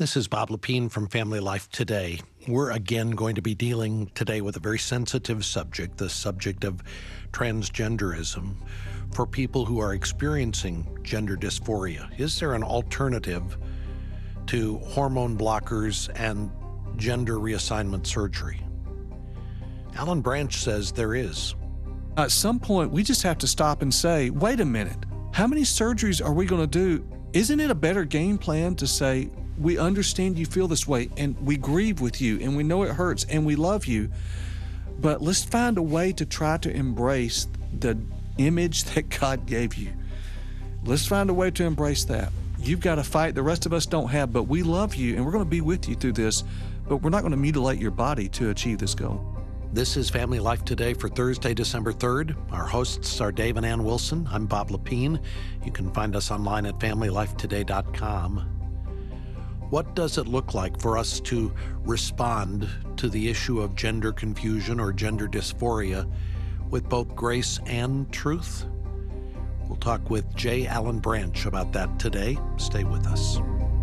This is Bob Lepine from Family Life Today. We're again going to be dealing today with a very sensitive subject, the subject of transgenderism for people who are experiencing gender dysphoria. Is there an alternative to hormone blockers and gender reassignment surgery? Alan Branch says there is. At some point, we just have to stop and say, wait a minute, how many surgeries are we going to do? Isn't it a better game plan to say, we understand you feel this way, and we grieve with you, and we know it hurts, and we love you, but let's find a way to try to embrace the image that God gave you. Let's find a way to embrace that. You've got a fight the rest of us don't have, but we love you, and we're going to be with you through this, but we're not going to mutilate your body to achieve this goal. This is Family Life Today for Thursday, December 3rd. Our hosts are Dave and Ann Wilson. I'm Bob Lepine. You can find us online at FamilyLifeToday.com. What does it look like for us to respond to the issue of gender confusion or gender dysphoria with both grace and truth? We'll talk with J. Alan Branch about that today. Stay with us.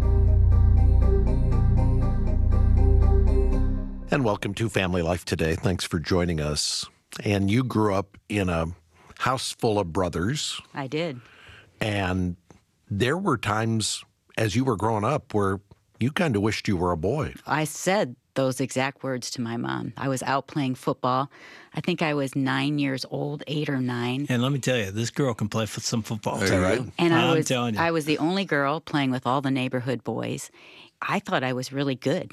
And welcome to Family Life Today. Thanks for joining us. And you grew up in a house full of brothers. I did. And there were times as you were growing up where you kind of wished you were a boy. I said those exact words to my mom. I was out playing football. I think I was 9 years old, 8 or 9. And let me tell you, this girl can play for some football. Is that right? And I'm telling you. I was the only girl playing with all the neighborhood boys. I thought I was really good.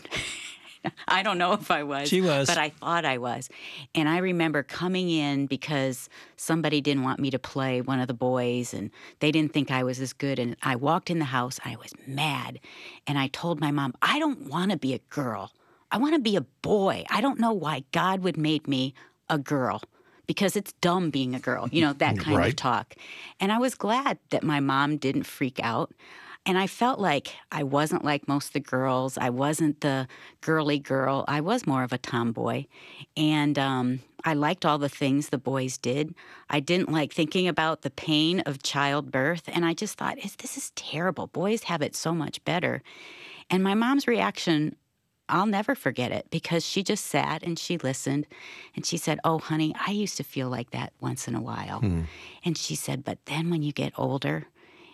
I don't know if I was. She was. But I thought I was. And I remember coming in because somebody didn't want me to play one of the boys, and they didn't think I was as good. And I walked in the house. I was mad. And I told my mom, I don't want to be a girl. I want to be a boy. I don't know why God would make me a girl, because it's dumb being a girl, that kind Right. of talk. And I was glad that my mom didn't freak out. And I felt like I wasn't like most of the girls. I wasn't the girly girl. I was more of a tomboy. And I liked all the things the boys did. I didn't like thinking about the pain of childbirth. And I just thought, this is terrible. Boys have it so much better. And my mom's reaction, I'll never forget it, because she just sat and she listened. And she said, oh, honey, I used to feel like that once in a while. And she said, but then when you get older,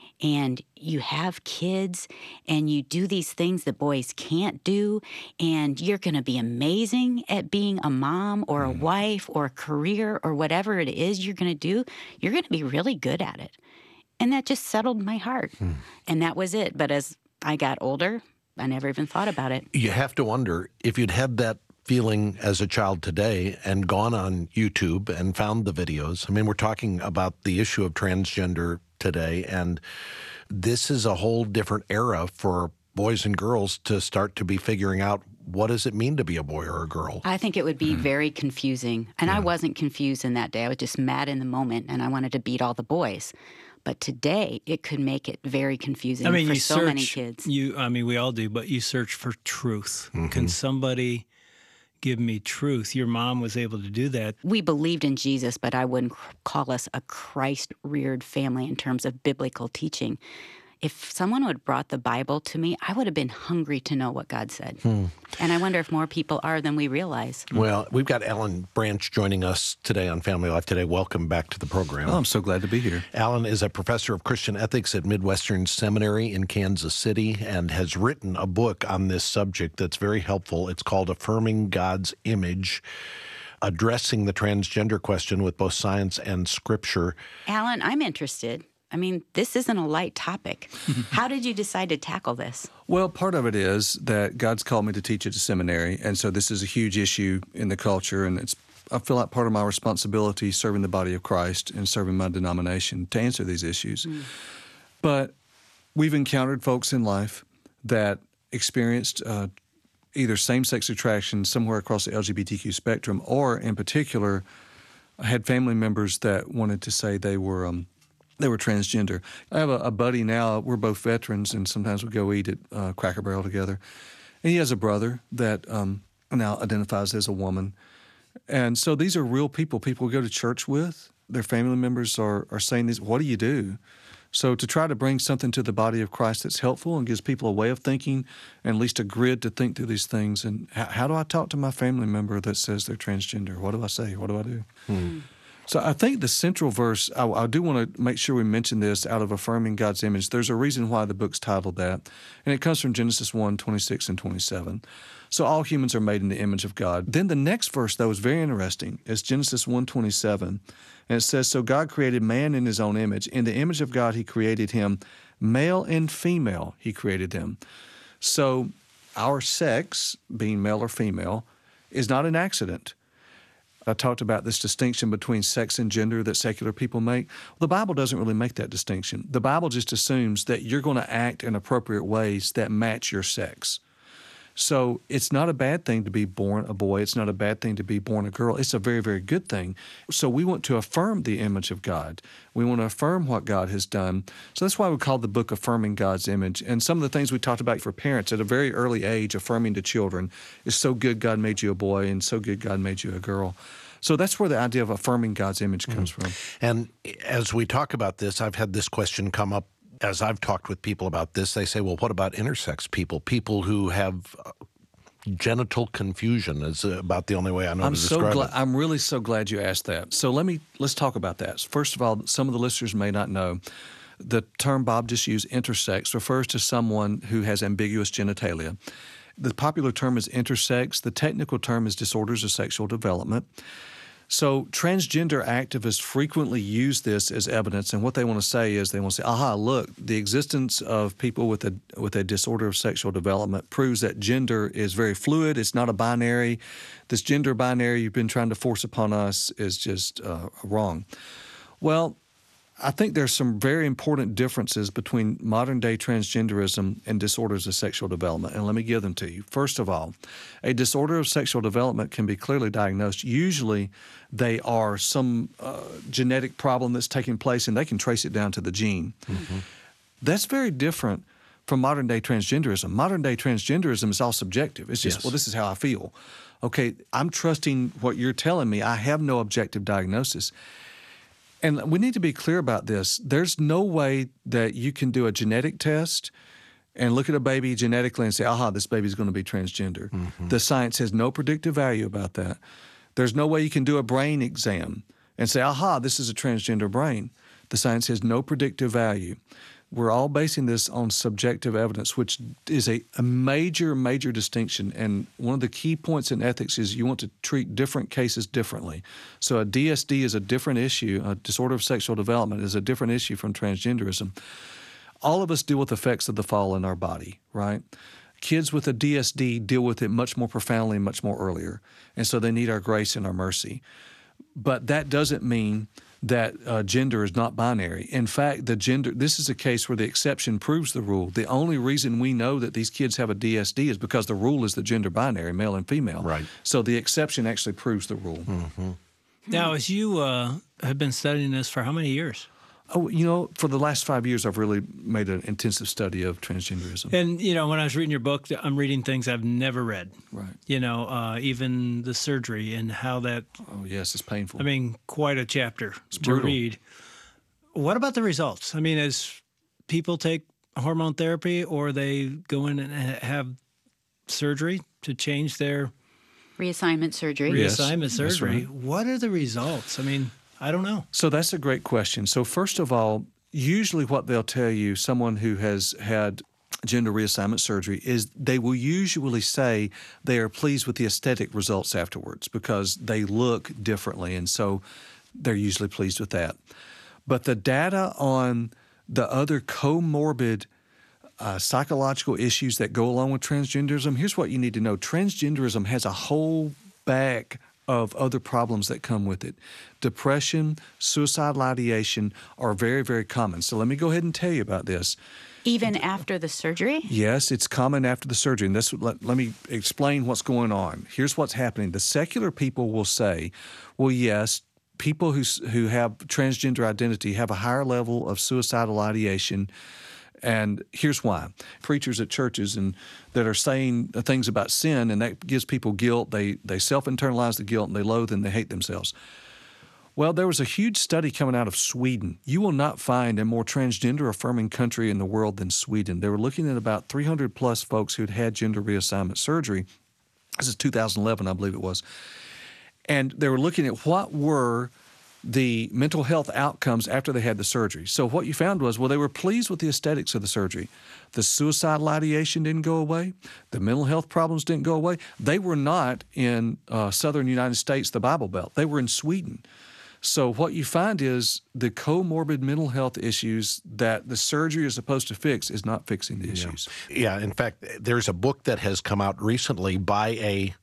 and you have kids, and you do these things that boys can't do, and you're going to be amazing at being a mom or a wife or a career or whatever it is you're going to do. You're going to be really good at it. And that just settled my heart. And that was it. But as I got older, I never even thought about it. You have to wonder if you'd had that feeling as a child today and gone on YouTube and found the videos. I mean, we're talking about the issue of transgender today, and this is a whole different era for boys and girls to start to be figuring out, what does it mean to be a boy or a girl? I think it would be very confusing. And I wasn't confused in that day. I was just mad in the moment, and I wanted to beat all the boys. But today, it could make it very confusing for you so many kids. We all do, but you search for truth. Can somebody give me truth? Your mom was able to do that. We believed in Jesus, but I wouldn't call us a Christ-reared family in terms of biblical teaching. If someone would have brought the Bible to me, I would have been hungry to know what God said. And I wonder if more people are than we realize. Well, we've got Alan Branch joining us today on Family Life Today. Welcome back to the program. Oh, I'm so glad to be here. Alan is a professor of Christian ethics at Midwestern Seminary in Kansas City and has written a book on this subject that's very helpful. It's called Affirming God's Image, addressing the transgender question with both science and scripture. Alan, I'm interested. I mean, this isn't a light topic. How did you decide to tackle this? Well, part of it is that God's called me to teach at a seminary, and so this is a huge issue in the culture, and I feel like part of my responsibility serving the body of Christ and serving my denomination to answer these issues. But we've encountered folks in life that experienced either same-sex attraction somewhere across the LGBTQ spectrum, or in particular, had family members that wanted to say they were transgender. I have a buddy now. We're both veterans, and sometimes we go eat at Cracker Barrel together. And he has a brother that now identifies as a woman. And so these are real people we go to church with. Their family members are saying this. What do you do? So to try to bring something to the body of Christ that's helpful and gives people a way of thinking and at least a grid to think through these things. And how do I talk to my family member that says they're transgender? What do I say? What do I do? So I think the central verse, I do want to make sure we mention this out of Affirming God's Image. There's a reason why the book's titled that, and it comes from Genesis 1:26 and 27. So all humans are made in the image of God. Then the next verse, though, is very interesting. It's Genesis 1:27, and it says, so God created man in his own image. In the image of God he created him. Male and female he created them. So our sex, being male or female, is not an accident. I talked about this distinction between sex and gender that secular people make. The Bible doesn't really make that distinction. The Bible just assumes that you're going to act in appropriate ways that match your sex. So it's not a bad thing to be born a boy. It's not a bad thing to be born a girl. It's a very, very good thing. So we want to affirm the image of God. We want to affirm what God has done. So that's why we call the book Affirming God's Image. And some of the things we talked about for parents at a very early age, affirming to children, is so good God made you a boy and so good God made you a girl. So that's where the idea of affirming God's image comes from. And as we talk about this, I've had this question come up as I've talked with people about this. They say, well, what about intersex people? People who have genital confusion is about the only way I know to describe it. I'm really so glad you asked that. So let's talk about that. First of all, some of the listeners may not know the term Bob just used, intersex, refers to someone who has ambiguous genitalia. The popular term is intersex. The technical term is disorders of sexual development. So transgender activists frequently use this as evidence, and what they want to say is they want to say, aha, look, the existence of people with a disorder of sexual development proves that gender is very fluid. It's not a binary. This gender binary you've been trying to force upon us is just wrong. Well, I think there's some very important differences between modern-day transgenderism and disorders of sexual development, and let me give them to you. First of all, a disorder of sexual development can be clearly diagnosed. Usually, they are some genetic problem that's taking place, and they can trace it down to the gene. Mm-hmm. That's very different from modern-day transgenderism. Modern-day transgenderism is all subjective. It's just, well, this is how I feel. Okay, I'm trusting what you're telling me. I have no objective diagnosis. And we need to be clear about this. There's no way that you can do a genetic test and look at a baby genetically and say, aha, this baby's going to be transgender. Mm-hmm. The science has no predictive value about that. There's no way you can do a brain exam and say, aha, this is a transgender brain. The science has no predictive value. We're all basing this on subjective evidence, which is a major, major distinction. And one of the key points in ethics is you want to treat different cases differently. So a DSD is a different issue. A disorder of sexual development is a different issue from transgenderism. All of us deal with effects of the fall in our body, right? Kids with a DSD deal with it much more profoundly and much more earlier. And so they need our grace and our mercy. But that doesn't mean that gender is not binary. In fact, this is a case where the exception proves the rule. The only reason we know that these kids have a DSD is because the rule is the gender binary, male and female. Right. So the exception actually proves the rule. Mm-hmm. Now, as you have been studying this for how many years? Oh, for the last 5 years, I've really made an intensive study of transgenderism. And, when I was reading your book, I'm reading things I've never read. Right. Even the surgery and how that... Oh, yes, it's painful. I mean, quite a chapter to read. What about the results? I mean, as people take hormone therapy or they go in and have surgery to change their... Reassignment surgery. Reassignment Yes, surgery. right. What are the results? I mean... I don't know. So that's a great question. So first of all, usually what they'll tell you, someone who has had gender reassignment surgery, is they will usually say they are pleased with the aesthetic results afterwards because they look differently, and so they're usually pleased with that. But the data on the other comorbid psychological issues that go along with transgenderism, here's what you need to know. Transgenderism has a whole bag of other problems that come with it. Depression, suicidal ideation are very, very common. So let me go ahead and tell you about this. Even after the surgery? Yes, it's common after the surgery. And let me explain what's going on. Here's what's happening. The secular people will say, well, yes, people who have transgender identity have a higher level of suicidal ideation. And here's why. Preachers at churches that are saying things about sin, and that gives people guilt. They self-internalize the guilt, and they loathe and they hate themselves. Well, there was a huge study coming out of Sweden. You will not find a more transgender-affirming country in the world than Sweden. They were looking at about 300-plus folks who'd had gender reassignment surgery. This is 2011, I believe it was. And they were looking at what were the mental health outcomes after they had the surgery. So what you found was, well, they were pleased with the aesthetics of the surgery. The suicidal ideation didn't go away. The mental health problems didn't go away. They were not in southern United States, the Bible Belt. They were in Sweden. So what you find is the comorbid mental health issues that the surgery is supposed to fix is not fixing the issues. Yeah, in fact, there's a book that has come out recently by a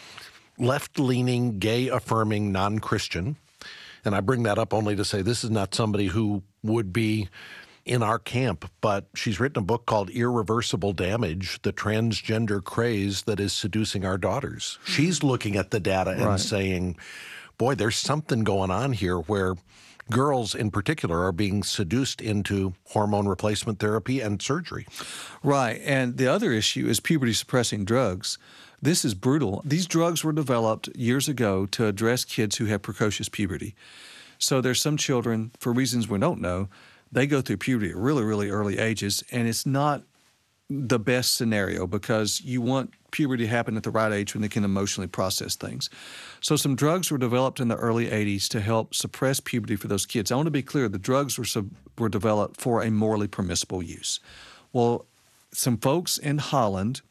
left-leaning, gay-affirming non-Christian. And I bring that up only to say this is not somebody who would be in our camp, but she's written a book called Irreversible Damage, the transgender craze that is seducing our daughters. She's looking at the data and saying, boy, there's something going on here where girls in particular are being seduced into hormone replacement therapy and surgery. Right. And the other issue is puberty-suppressing drugs. This is brutal. These drugs were developed years ago to address kids who have precocious puberty. So there's some children, for reasons we don't know, they go through puberty at really, really early ages, and it's not the best scenario because you want puberty to happen at the right age when they can emotionally process things. So some drugs were developed in the early 80s to help suppress puberty for those kids. I want to be clear, the drugs were developed for a morally permissible use. Well, some folks in Holland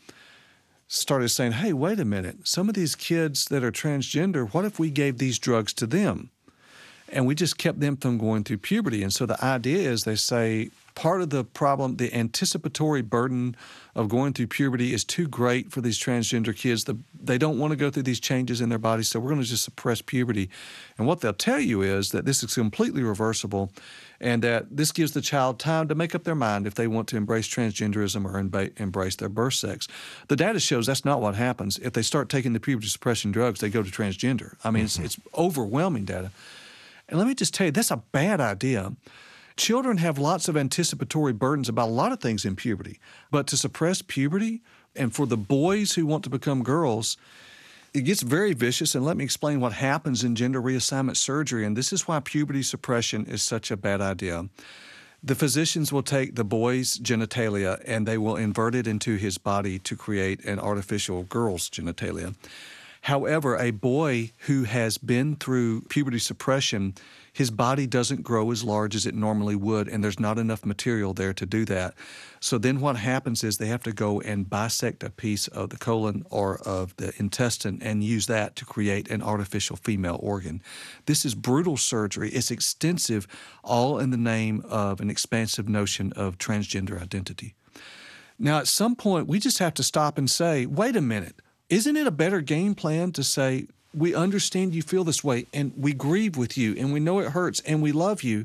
started saying, hey, wait a minute, some of these kids that are transgender, what if we gave these drugs to them? And we just kept them from going through puberty. And so the idea is they say part of the problem, the anticipatory burden of going through puberty is too great for these transgender kids. They don't want to go through these changes in their bodies, so we're going to just suppress puberty. And what they'll tell you is that this is completely reversible and that this gives the child time to make up their mind if they want to embrace transgenderism or embrace their birth sex. The data shows that's not what happens. If they start taking the puberty suppression drugs, they go to transgender. I mean, it's overwhelming data. And let me just tell you, that's a bad idea. Children have lots of anticipatory burdens about a lot of things in puberty. But to suppress puberty, and for the boys who want to become girls, it gets very vicious. And let me explain what happens in gender reassignment surgery. And this is why puberty suppression is such a bad idea. The physicians will take the boy's genitalia and they will invert it into his body to create an artificial girl's genitalia. However, a boy who has been through puberty suppression, his body doesn't grow as large as it normally would, and there's not enough material there to do that. So then what happens is they have to go and bisect a piece of the colon or of the intestine and use that to create an artificial female organ. This is brutal surgery. It's extensive, all in the name of an expansive notion of transgender identity. Now, at some point, we just have to stop and say, wait a minute. Isn't it a better game plan to say, we understand you feel this way, and we grieve with you, and we know it hurts, and we love you,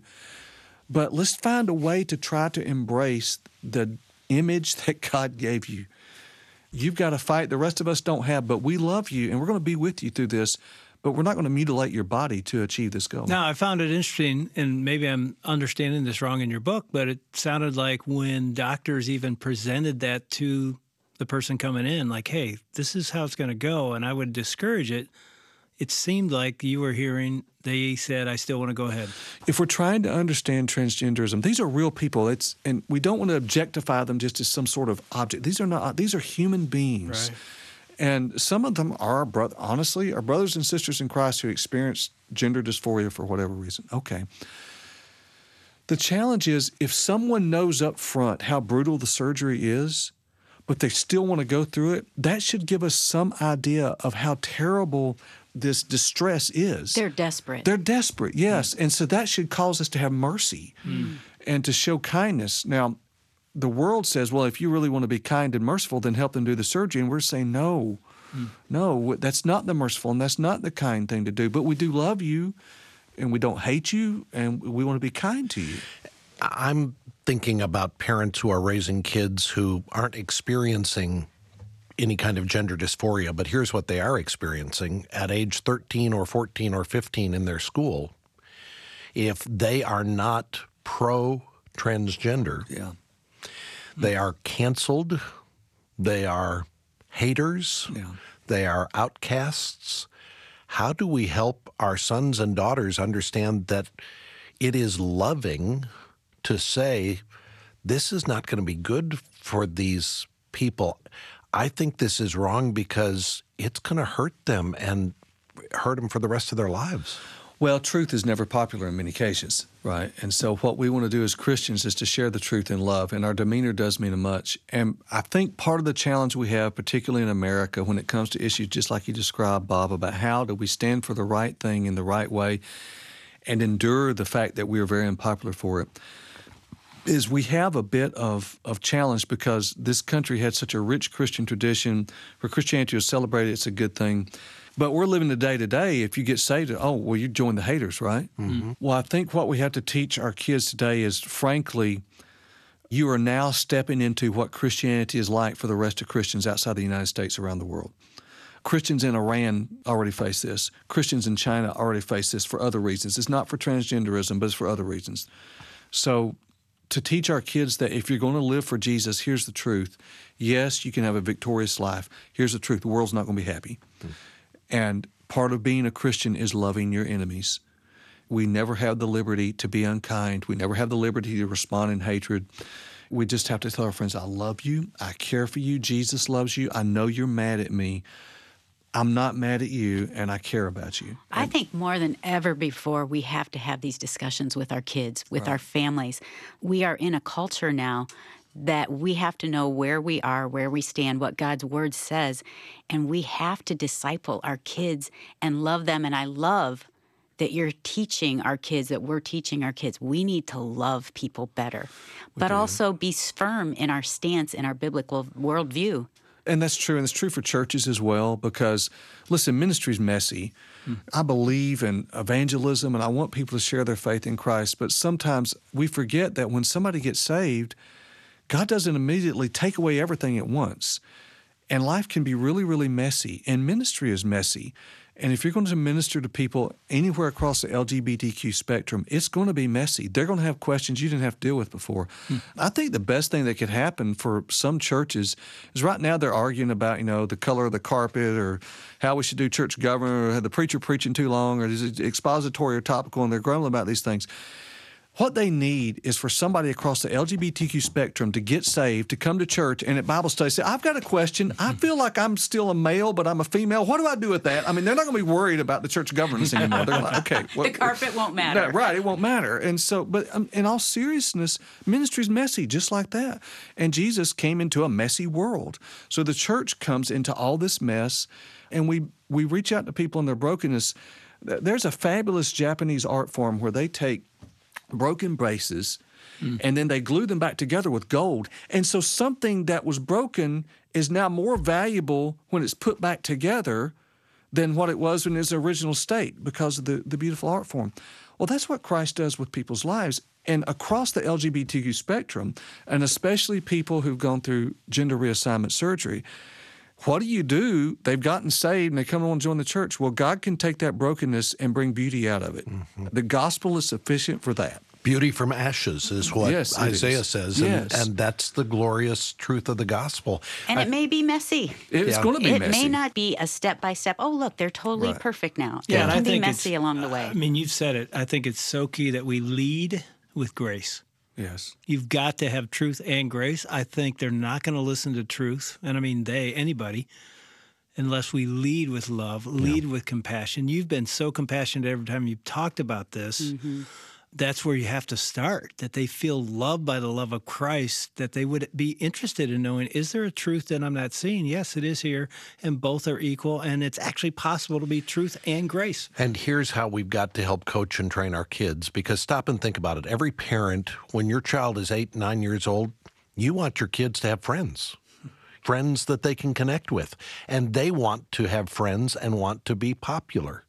but let's find a way to try to embrace the image that God gave you. You've got a fight the rest of us don't have, but we love you, and we're going to be with you through this, but we're not going to mutilate your body to achieve this goal. Now, I found it interesting, and maybe I'm understanding this wrong in your book, but it sounded like when doctors even presented that to the person coming in, like, hey, this is how it's going to go, and I would discourage it. It seemed like you were hearing they said, I still want to go ahead. If we're trying to understand transgenderism, these are real people. And we don't want to objectify them just as some sort of object. These are human beings. Right. And some of them are, honestly, are brothers and sisters in Christ who experience gender dysphoria for whatever reason. Okay. The challenge is if someone knows up front how brutal the surgery is, but they still want to go through it, that should give us some idea of how terrible this distress is. They're desperate. They're desperate, yes. And so that should cause us to have mercy and to show kindness. Now, the world says, well, if you really want to be kind and merciful, then help them do the surgery. And we're saying, no, that's not the merciful and that's not the kind thing to do. But we do love you and we don't hate you and we want to be kind to you. I'm thinking about parents who are raising kids who aren't experiencing any kind of gender dysphoria, but here's what they are experiencing at age 13 or 14 or 15 in their school. If they are not pro-transgender, they are canceled, they are haters, they are outcasts. How do we help our sons and daughters understand that it is loving to say, this is not going to be good for these people? I think this is wrong because it's going to hurt them and hurt them for the rest of their lives. Well, truth is never popular in many cases, right? And so what we want to do as Christians is to share the truth in love, and our demeanor does mean much. And I think part of the challenge we have, particularly in America, when it comes to issues just like you described, Bob, about how do we stand for the right thing in the right way and endure the fact that we are very unpopular for it, is we have a bit of challenge because this country had such a rich Christian tradition where Christianity was celebrated, it's a good thing. But we're living the day to day. If you get saved, you join the haters, right? Mm-hmm. Well, I think what we have to teach our kids today is, frankly, you are now stepping into what Christianity is like for the rest of Christians outside the United States around the world. Christians in Iran already face this. Christians in China already face this for other reasons. It's not for transgenderism, but it's for other reasons. So to teach our kids that if you're going to live for Jesus, here's the truth. Yes, you can have a victorious life. Here's the truth. The world's not going to be happy. And part of being a Christian is loving your enemies. We never have the liberty to be unkind. We never have the liberty to respond in hatred. We just have to tell our friends, I love you. I care for you. Jesus loves you. I know you're mad at me. I'm not mad at you, and I care about you. I think more than ever before, we have to have these discussions with our kids, with our families. We are in a culture now that we have to know where we are, where we stand, what God's Word says, and we have to disciple our kids and love them. And I love that you're teaching our kids, that we're teaching our kids. We need to love people better, but also be firm in our stance, in our biblical worldview. And that's true, and it's true for churches as well because, listen, ministry's messy. I believe in evangelism, and I want people to share their faith in Christ, but sometimes we forget that when somebody gets saved, God doesn't immediately take away everything at once. And life can be really, really messy, and ministry is messy. And if you're going to minister to people anywhere across the LGBTQ spectrum, it's going to be messy. They're going to have questions you didn't have to deal with before. I think the best thing that could happen for some churches is right now they're arguing about, the color of the carpet or how we should do church government or the preacher preaching too long or is it expository or topical, and they're grumbling about these things. What they need is for somebody across the LGBTQ spectrum to get saved, to come to church, and at Bible study say, I've got a question. I feel like I'm still a male, but I'm a female. What do I do with that? I mean, they're not going to be worried about the church governance anymore. They're like, okay. The carpet won't matter. No, right, it won't matter. And so, but in all seriousness, ministry's messy, just like that. And Jesus came into a messy world. So the church comes into all this mess, and we reach out to people in their brokenness. There's a fabulous Japanese art form where they take broken braces, and then they glue them back together with gold. And so something that was broken is now more valuable when it's put back together than what it was in its original state because of the beautiful art form. Well, that's what Christ does with people's lives. And across the LGBTQ spectrum, and especially people who've gone through gender reassignment surgery, what do? They've gotten saved and they come on to join the church. Well, God can take that brokenness and bring beauty out of it. Mm-hmm. The gospel is sufficient for that. Beauty from ashes is what Isaiah says, and that's the glorious truth of the gospel. And it may be messy. It's going to be messy. It may not be a step-by-step, look, they're totally perfect now. Yeah, it can be messy along the way. I mean, you've said it. I think it's so key that we lead with grace. Yes. You've got to have truth and grace. I think they're not going to listen to truth, and I mean anybody, unless we lead with love, lead with compassion. You've been so compassionate every time you've talked about this. Mm-hmm. That's where you have to start, that they feel loved by the love of Christ, that they would be interested in knowing, is there a truth that I'm not seeing? Yes, it is here, and both are equal, and it's actually possible to be truth and grace. And here's how we've got to help coach and train our kids, because stop and think about it. Every parent, when your child is 8, 9 years old, you want your kids to have friends that they can connect with, and they want to have friends and want to be popular.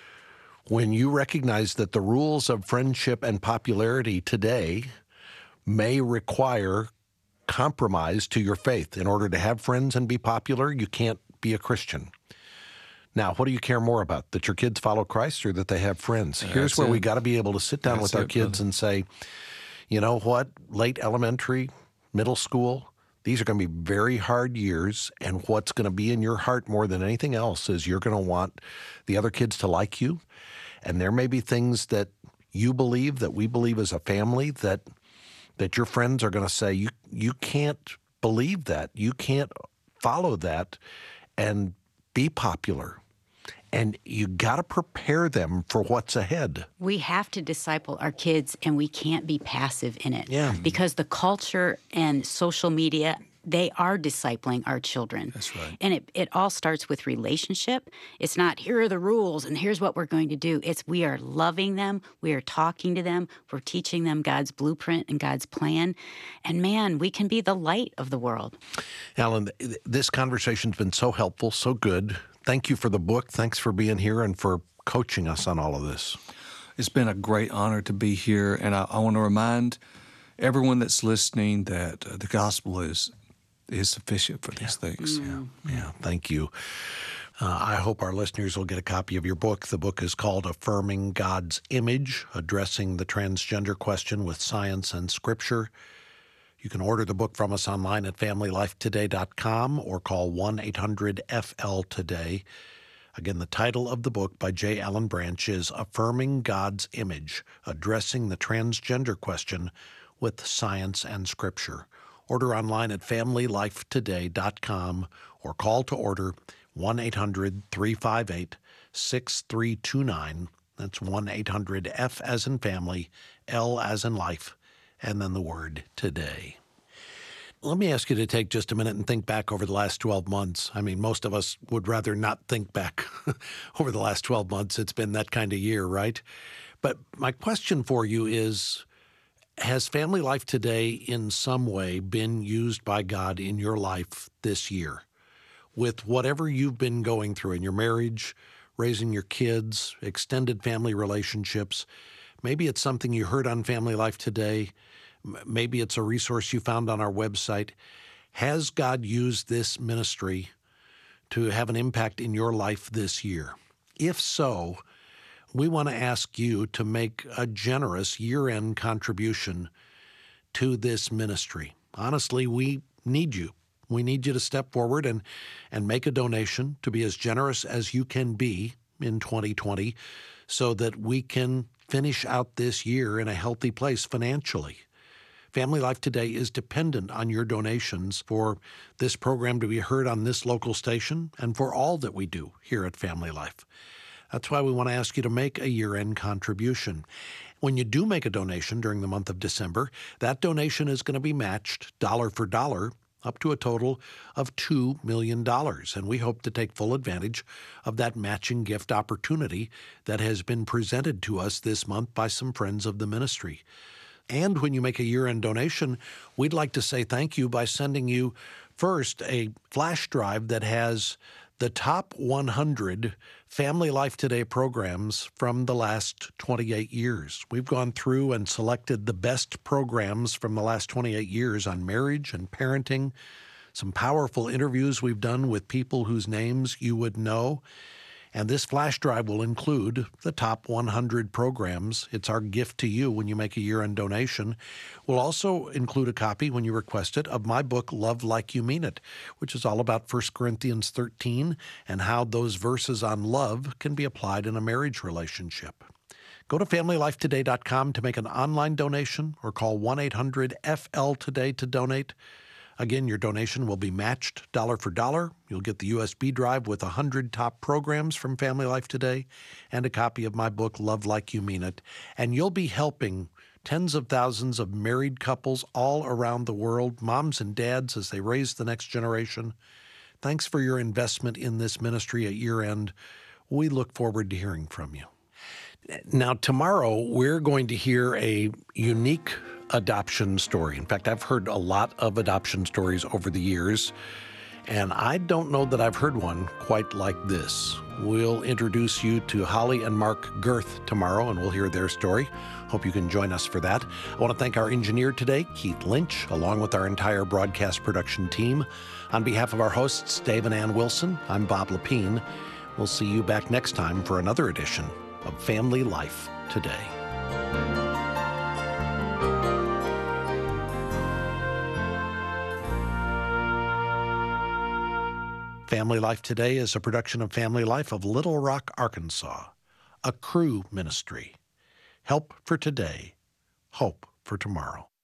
When you recognize that the rules of friendship and popularity today may require compromise to your faith. In order to have friends and be popular, you can't be a Christian. Now, what do you care more about, that your kids follow Christ or that they have friends? Here's where we got to be able to sit down with our kids and say, you know what, late elementary, middle school, These are going to be very hard years, and what's going to be in your heart more than anything else is you're going to want the other kids to like you, and there may be things that you believe, that we believe as a family, that your friends are going to say, you can't believe that, you can't follow that and be popular. And you got to prepare them for what's ahead. We have to disciple our kids, and we can't be passive in it. Yeah. Because the culture and social media, they are discipling our children. That's right. And it all starts with relationship. It's not, here are the rules and here's what we're going to do. It's, we are loving them. We are talking to them. We're teaching them God's blueprint and God's plan. And man, we can be the light of the world. Alan, this conversation's been so helpful, so good. Thank you for the book. Thanks for being here and for coaching us on all of this. It's been a great honor to be here, and I want to remind everyone that's listening that the gospel is sufficient for these things. Yeah, thank you. I hope our listeners will get a copy of your book. The book is called Affirming God's Image, Addressing the Transgender Question with Science and Scripture. You can order the book from us online at FamilyLifeToday.com or call 1-800-FL-TODAY. Again, the title of the book by J. Alan Branch is Affirming God's Image, Addressing the Transgender Question with Science and Scripture. Order online at FamilyLifeToday.com or call to order 1-800-358-6329. That's 1-800-F as in family, L as in life, and then the word today. Let me ask you to take just a minute and think back over the last 12 months. I mean, most of us would rather not think back over the last 12 months. It's been that kind of year, right? But my question for you is, has Family Life Today in some way been used by God in your life this year? With whatever you've been going through in your marriage, raising your kids, extended family relationships, maybe it's something you heard on Family Life Today. Maybe it's a resource you found on our website. Has God used this ministry to have an impact in your life this year? If so, we want to ask you to make a generous year-end contribution to this ministry. Honestly, we need you. We need you to step forward and make a donation, to be as generous as you can be in 2020 so that we can finish out this year in a healthy place financially. Family Life Today is dependent on your donations for this program to be heard on this local station and for all that we do here at Family Life. That's why we want to ask you to make a year-end contribution. When you do make a donation during the month of December, that donation is going to be matched dollar for dollar up to a total of $2 million. And we hope to take full advantage of that matching gift opportunity that has been presented to us this month by some friends of the ministry. And when you make a year-end donation, we'd like to say thank you by sending you first a flash drive that has the top 100 Family Life Today programs from the last 28 years. We've gone through and selected the best programs from the last 28 years on marriage and parenting, some powerful interviews we've done with people whose names you would know. And this flash drive will include the top 100 programs. It's our gift to you when you make a year-end donation. We'll also include a copy, when you request it, of my book, Love Like You Mean It, which is all about 1 Corinthians 13 and how those verses on love can be applied in a marriage relationship. Go to FamilyLifeToday.com to make an online donation or call 1-800-FL-TODAY to donate. Again, your donation will be matched dollar for dollar. You'll get the USB drive with 100 top programs from Family Life Today and a copy of my book, Love Like You Mean It. And you'll be helping tens of thousands of married couples all around the world, moms and dads, as they raise the next generation. Thanks for your investment in this ministry at year-end. We look forward to hearing from you. Now, tomorrow, we're going to hear a unique adoption story. In fact, I've heard a lot of adoption stories over the years, and I don't know that I've heard one quite like this. We'll introduce you to Holly and Mark Girth tomorrow, and we'll hear their story. Hope you can join us for that. I want to thank our engineer today, Keith Lynch, along with our entire broadcast production team. On behalf of our hosts, Dave and Ann Wilson, I'm Bob Lepine. We'll see you back next time for another edition of Family Life Today. Family Life Today is a production of Family Life of Little Rock, Arkansas, a Cru ministry. Help for today, hope for tomorrow.